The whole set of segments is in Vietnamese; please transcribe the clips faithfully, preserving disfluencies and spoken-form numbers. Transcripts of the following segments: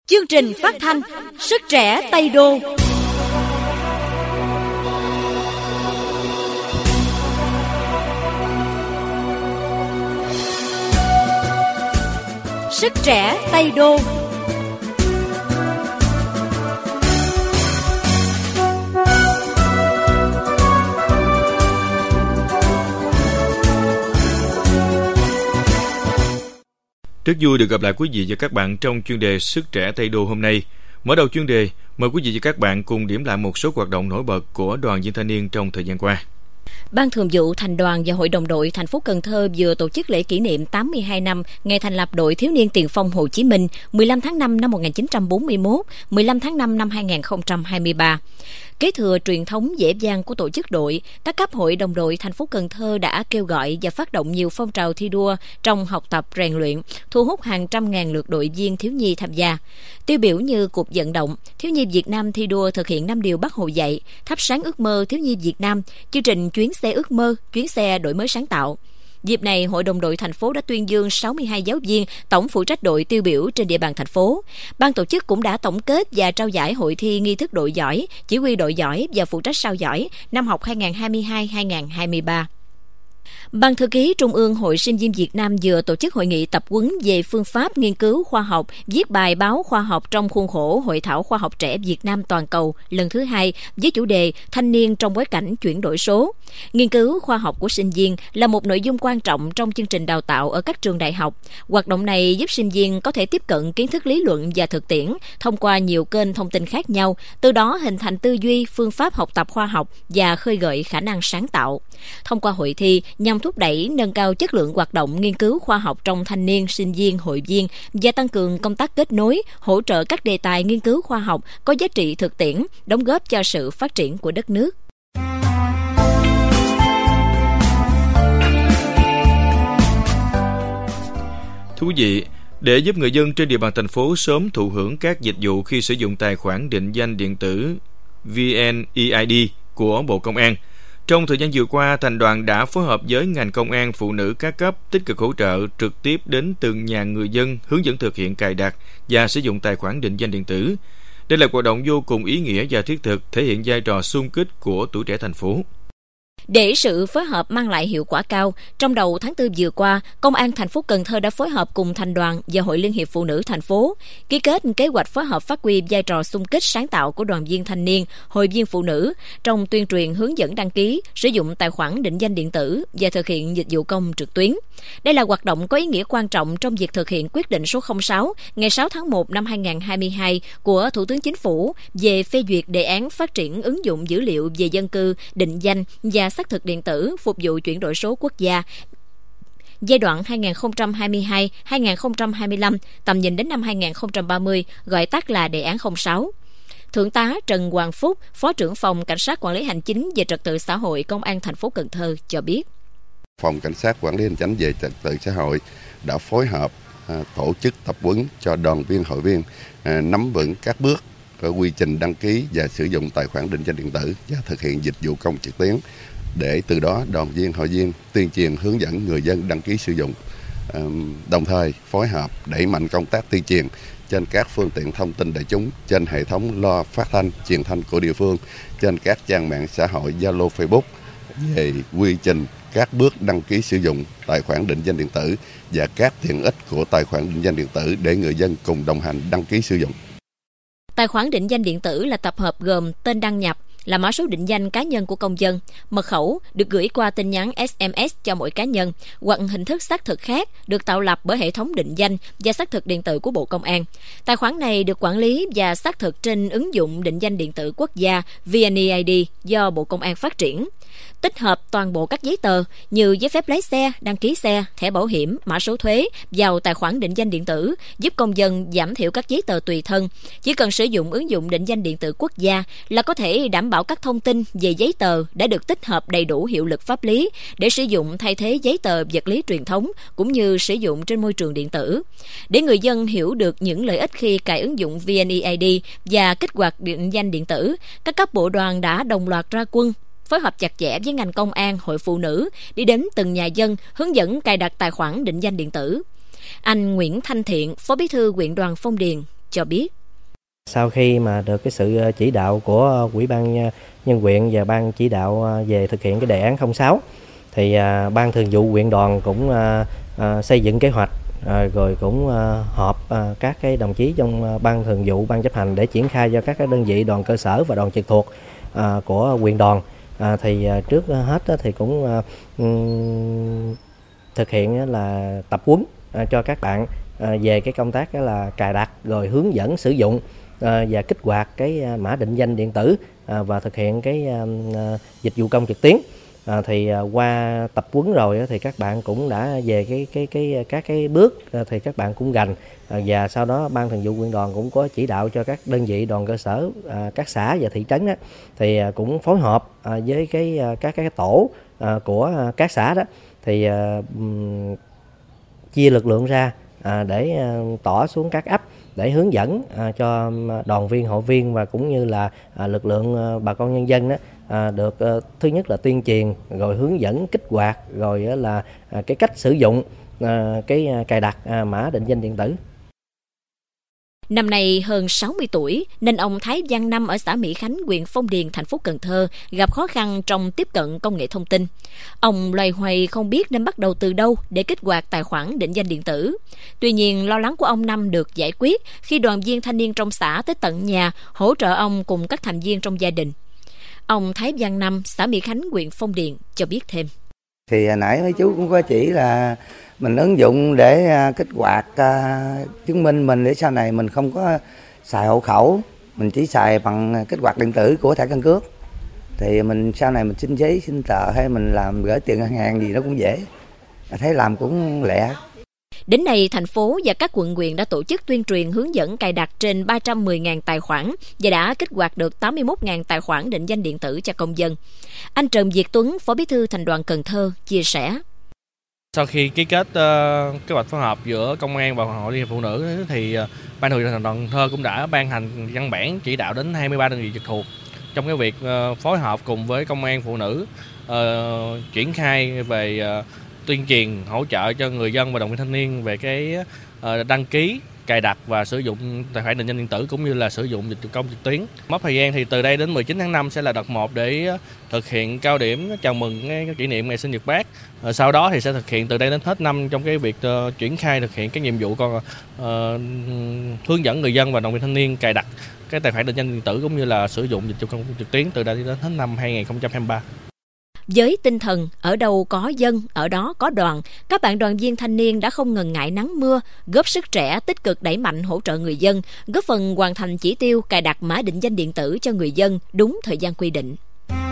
Chương trình phát thanh Sức trẻ Tây Đô. Sức trẻ Tây Đô. Rất vui được gặp lại quý vị và các bạn trong chuyên đề Sức trẻ Tây Đô hôm nay. Mở đầu chuyên đề, mời quý vị và các bạn cùng điểm lại một số hoạt động nổi bật của Đoàn Viên Thanh niên trong thời gian qua. Ban Thường vụ Thành đoàn và Hội đồng đội thành phố Cần Thơ vừa tổ chức lễ kỷ niệm tám mươi hai năm ngày thành lập đội thiếu niên tiền phong Hồ Chí Minh mười lăm tháng năm năm một nghìn chín trăm bốn mươi mốt, mười lăm tháng năm năm hai nghìn không trăm hai mươi ba. Kế thừa truyền thống dễ dàng của tổ chức đội, các cấp hội đồng đội thành phố Cần Thơ đã kêu gọi và phát động nhiều phong trào thi đua trong học tập rèn luyện, thu hút hàng trăm ngàn lượt đội viên thiếu nhi tham gia. Tiêu biểu như cuộc vận động thiếu nhi Việt Nam thi đua thực hiện năm điều Bác Hồ dạy, thắp sáng ước mơ thiếu nhi Việt Nam, chương trình chuyến xe ước mơ, chuyến xe đổi mới sáng tạo. Dịp này, Hội đồng đội thành phố đã tuyên dương sáu mươi hai giáo viên tổng phụ trách đội tiêu biểu trên địa bàn thành phố. Ban tổ chức cũng đã tổng kết và trao giải hội thi nghi thức đội giỏi, chỉ huy đội giỏi và phụ trách sao giỏi năm học hai nghìn không trăm hai mươi hai hai nghìn không trăm hai mươi ba. Ban thư ký Trung ương Hội Sinh viên Việt Nam vừa tổ chức hội nghị tập huấn về phương pháp nghiên cứu khoa học, viết bài báo khoa học trong khuôn khổ Hội thảo khoa học trẻ Việt Nam toàn cầu lần thứ hai với chủ đề Thanh niên trong bối cảnh chuyển đổi số. Nghiên cứu khoa học của sinh viên là một nội dung quan trọng trong chương trình đào tạo ở các trường đại học. Hoạt động này giúp sinh viên có thể tiếp cận kiến thức lý luận và thực tiễn thông qua nhiều kênh thông tin khác nhau, từ đó hình thành tư duy, phương pháp học tập khoa học và khơi gợi khả năng sáng tạo. Thông qua hội thi nhằm thúc đẩy nâng cao chất lượng hoạt động nghiên cứu khoa học trong thanh niên, sinh viên, hội viên và tăng cường công tác kết nối, hỗ trợ các đề tài nghiên cứu khoa học có giá trị thực tiễn, đóng góp cho sự phát triển của đất nước. Thưa quý vị, để giúp người dân trên địa bàn thành phố sớm thụ hưởng các dịch vụ khi sử dụng tài khoản định danh điện tử vê en e i đê của Bộ Công an, trong thời gian vừa qua, Thành đoàn đã phối hợp với ngành công an, phụ nữ các cấp tích cực hỗ trợ trực tiếp đến từng nhà người dân, hướng dẫn thực hiện cài đặt và sử dụng tài khoản định danh điện tử. Đây là hoạt động vô cùng ý nghĩa và thiết thực, thể hiện vai trò xung kích của tuổi trẻ thành phố. Để sự phối hợp mang lại hiệu quả cao, trong đầu tháng tư vừa qua, Công an thành phố Cần Thơ đã phối hợp cùng Thành đoàn và Hội Liên hiệp Phụ nữ thành phố ký kết kế hoạch phối hợp phát huy vai trò xung kích sáng tạo của đoàn viên thanh niên, hội viên phụ nữ trong tuyên truyền hướng dẫn đăng ký, sử dụng tài khoản định danh điện tử và thực hiện dịch vụ công trực tuyến. Đây là hoạt động có ý nghĩa quan trọng trong việc thực hiện quyết định số không sáu ngày sáu tháng một năm hai nghìn không trăm hai mươi hai của Thủ tướng Chính phủ về phê duyệt đề án phát triển ứng dụng dữ liệu về dân cư, định danh và xác thực điện tử phục vụ chuyển đổi số quốc gia giai đoạn hai nghìn không trăm hai mươi hai đến hai nghìn không trăm hai mươi lăm, tầm nhìn đến năm hai nghìn không trăm ba mươi, gọi tắt là đề án không sáu. Thượng tá Trần Hoàng Phúc, Phó trưởng phòng Cảnh sát Quản lý Hành chính về Trật tự xã hội Công an thành phố Cần Thơ cho biết. Phòng Cảnh sát Quản lý Hành chính về Trật tự xã hội đã phối hợp à, tổ chức tập huấn cho đoàn viên hội viên à, nắm vững các bước ở quy trình đăng ký và sử dụng tài khoản định danh điện tử và thực hiện dịch vụ công trực tuyến, để từ đó đoàn viên hội viên tuyên truyền hướng dẫn người dân đăng ký sử dụng, à, đồng thời phối hợp đẩy mạnh công tác tuyên truyền trên các phương tiện thông tin đại chúng, trên hệ thống loa phát thanh truyền thanh của địa phương, trên các trang mạng xã hội Zalo, Facebook về quy trình các bước đăng ký sử dụng tài khoản định danh điện tử và các tiện ích của tài khoản định danh điện tử để người dân cùng đồng hành đăng ký sử dụng. Tài khoản định danh điện tử là tập hợp gồm tên đăng nhập, là mã số định danh cá nhân của công dân, mật khẩu được gửi qua tin nhắn ét em ét cho mỗi cá nhân, hoặc hình thức xác thực khác được tạo lập bởi hệ thống định danh và xác thực điện tử của Bộ Công an. Tài khoản này được quản lý và xác thực trên ứng dụng định danh điện tử quốc gia vê en e i đê do Bộ Công an phát triển. Tích hợp toàn bộ các giấy tờ như giấy phép lái xe, đăng ký xe, thẻ bảo hiểm, mã số thuế vào tài khoản định danh điện tử, giúp công dân giảm thiểu các giấy tờ tùy thân. Chỉ cần sử dụng ứng dụng định danh điện tử quốc gia là có thể đảm bảo các thông tin về giấy tờ đã được tích hợp đầy đủ hiệu lực pháp lý để sử dụng thay thế giấy tờ vật lý truyền thống cũng như sử dụng trên môi trường điện tử. Để người dân hiểu được những lợi ích khi cài ứng dụng vê en e i đê và kích hoạt định danh điện tử, các cấp bộ đoàn đã đồng loạt ra quân, phối hợp chặt chẽ với ngành công an, hội phụ nữ đi đến từng nhà dân hướng dẫn cài đặt tài khoản định danh điện tử. Anh Nguyễn Thanh Thiện, Phó Bí thư huyện đoàn Phong Điền cho biết. Sau khi mà được cái sự chỉ đạo của Ủy ban Nhân huyện và ban chỉ đạo về thực hiện cái đề án không sáu, thì ban thường vụ huyện đoàn cũng xây dựng kế hoạch, rồi cũng họp các cái đồng chí trong ban thường vụ, ban chấp hành để triển khai cho các cái đơn vị đoàn cơ sở và đoàn trực thuộc của huyện đoàn. Thì trước hết thì cũng thực hiện là tập huấn cho các bạn về cái công tác là cài đặt, rồi hướng dẫn sử dụng và kích hoạt cái mã định danh điện tử và thực hiện cái dịch vụ công trực tuyến. Thì qua tập huấn rồi thì các bạn cũng đã về cái cái cái các cái bước thì các bạn cũng gành, và sau đó ban thường vụ huyện đoàn cũng có chỉ đạo cho các đơn vị đoàn cơ sở, các xã và thị trấn đó, thì cũng phối hợp với cái các cái tổ của các xã đó, thì chia lực lượng ra để tỏ xuống các ấp để hướng dẫn cho đoàn viên, hội viên và cũng như là lực lượng bà con nhân dân đó được thứ nhất là tuyên truyền, rồi hướng dẫn kích hoạt, rồi là cái cách sử dụng cái cài đặt mã định danh điện tử. Năm nay hơn sáu mươi tuổi nên ông Thái Văn Năm ở xã Mỹ Khánh, huyện Phong Điền, thành phố Cần Thơ gặp khó khăn trong tiếp cận công nghệ thông tin. Ông loay hoay không biết nên bắt đầu từ đâu để kích hoạt tài khoản định danh điện tử. Tuy nhiên, lo lắng của ông Năm được giải quyết khi đoàn viên thanh niên trong xã tới tận nhà hỗ trợ ông cùng các thành viên trong gia đình. Ông Thái Văn Năm, xã Mỹ Khánh, huyện Phong Điền cho biết thêm. Thì hồi nãy mấy chú cũng có chỉ là mình ứng dụng để kích hoạt uh, chứng minh mình, để sau này mình không có xài hộ khẩu, mình chỉ xài bằng kích hoạt điện tử của thẻ căn cước. Thì mình sau này mình xin giấy, xin tờ hay mình làm gửi tiền ngân hàng gì nó cũng dễ, thấy làm cũng lẹ. Đến nay, thành phố và các quận huyện đã tổ chức tuyên truyền hướng dẫn cài đặt trên ba trăm mười nghìn tài khoản và đã kích hoạt được tám mươi mốt nghìn tài khoản định danh điện tử cho công dân. Anh Trần Việt Tuấn, Phó Bí thư Thành đoàn Cần Thơ chia sẻ. Sau khi ký kết uh, kế hoạch phối hợp giữa công an và hội liên hiệp phụ nữ thì uh, ban thường vụ Thành đoàn Cần Thơ cũng đã ban hành văn bản chỉ đạo đến hai mươi ba đơn vị trực thuộc trong cái việc uh, phối hợp cùng với công an phụ nữ uh, triển khai về uh, tuyên truyền hỗ trợ cho người dân và đoàn viên thanh niên về cái uh, đăng ký, cài đặt và sử dụng tài khoản định danh điện tử cũng như là sử dụng dịch vụ công trực tuyến. Mốc thời gian thì từ đây đến mười chín tháng năm sẽ là đợt một để thực hiện cao điểm chào mừng cái kỷ niệm ngày sinh nhật Bác. Sau đó thì sẽ thực hiện từ đây đến hết năm trong cái việc uh, triển khai thực hiện cái nhiệm vụ còn uh, hướng dẫn người dân và đoàn viên thanh niên cài đặt cái tài khoản định danh điện tử cũng như là sử dụng dịch vụ công trực tuyến từ đây đến hết năm hai không hai ba. Với tinh thần ở đâu có dân, ở đó có đoàn, các bạn đoàn viên thanh niên đã không ngần ngại nắng mưa, góp sức trẻ tích cực đẩy mạnh hỗ trợ người dân, góp phần hoàn thành chỉ tiêu cài đặt mã định danh điện tử cho người dân đúng thời gian quy định.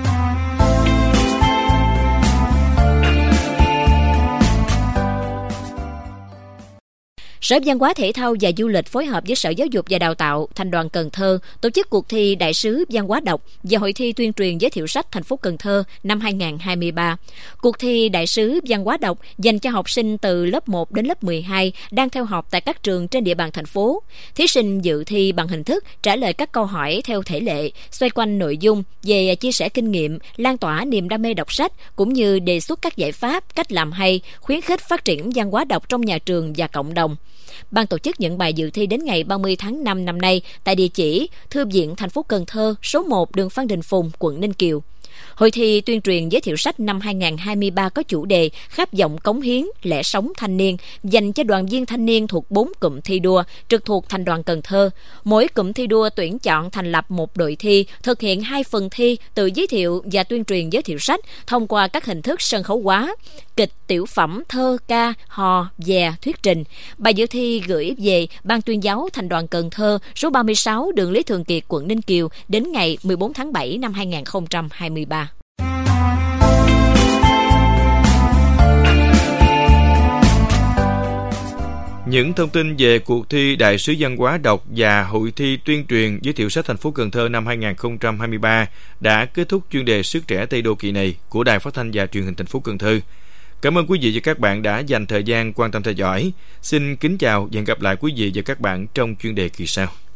Sở Văn hóa Thể thao và Du lịch phối hợp với Sở Giáo dục và Đào tạo, Thành đoàn Cần Thơ tổ chức cuộc thi Đại sứ Văn hóa đọc và hội thi tuyên truyền giới thiệu sách thành phố Cần Thơ năm hai không hai ba. Cuộc thi Đại sứ Văn hóa đọc dành cho học sinh từ lớp một đến lớp mười hai đang theo học tại các trường trên địa bàn thành phố. Thí sinh dự thi bằng hình thức trả lời các câu hỏi theo thể lệ, xoay quanh nội dung về chia sẻ kinh nghiệm, lan tỏa niềm đam mê đọc sách cũng như đề xuất các giải pháp, cách làm hay, khuyến khích phát triển văn hóa đọc trong nhà trường và cộng đồng. Ban tổ chức nhận bài dự thi đến ngày ba mươi tháng năm năm nay tại địa chỉ Thư viện thành phố Cần Thơ, số một đường Phan Đình Phùng, quận Ninh Kiều. Hội thi tuyên truyền giới thiệu sách năm hai không hai ba có chủ đề khát vọng cống hiến, lẽ sống thanh niên, dành cho đoàn viên thanh niên thuộc bốn cụm thi đua trực thuộc Thành đoàn Cần Thơ. Mỗi cụm thi đua tuyển chọn thành lập một đội thi, thực hiện hai phần thi tự giới thiệu và tuyên truyền giới thiệu sách thông qua các hình thức sân khấu hóa, kịch, tiểu phẩm, thơ, ca, hò, dè, thuyết trình. Bài dự thi gửi về Ban tuyên giáo Thành đoàn Cần Thơ, số ba mươi sáu đường Lý Thường Kiệt, quận Ninh Kiều đến ngày mười bốn tháng bảy năm hai không hai ba. Những thông tin về cuộc thi Đại sứ Văn hóa đọc và hội thi tuyên truyền giới thiệu sách thành phố Cần Thơ năm hai không hai ba đã kết thúc chuyên đề Sức trẻ Tây Đô kỳ này của Đài Phát thanh và Truyền hình thành phố Cần Thơ. Cảm ơn quý vị và các bạn đã dành thời gian quan tâm theo dõi. Xin kính chào và hẹn gặp lại quý vị và các bạn trong chuyên đề kỳ sau.